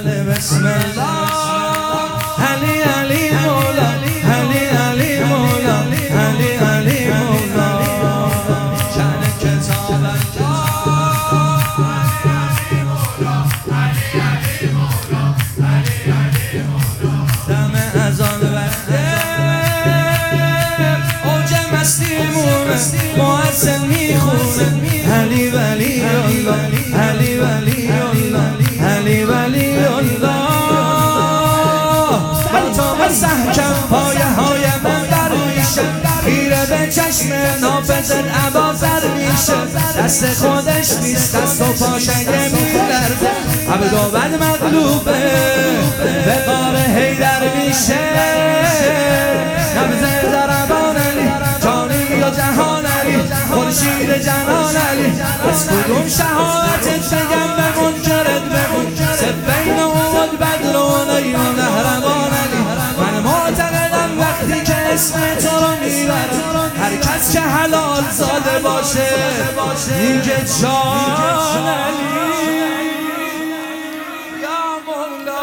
بله بسم الله علی علی مولا علی علی مولا علی علی مولا شأن کتاب دم اذان وقته اوج مستیمونه مؤذن میخونه علی ولی الله علی ولی الله علی ولی الله تا مسحکم پایه های من بر میشه خیره به چشم نافذ ابازر میشه دست خودش نیست دست و پاشنگه میلرزه عبدالبد مغلوبه به قار حیدر میشه نبض ضربان علی جانی یا جهان علی خورشید جنان علی از کدوم شهادت بگم به منکرت بگو سبین و بدر و نیم و نهرمان علی من معتقدم وقتی که اسم تو رو میبرم هر کس که حلال زاده باشه میگه جان علی یا مولا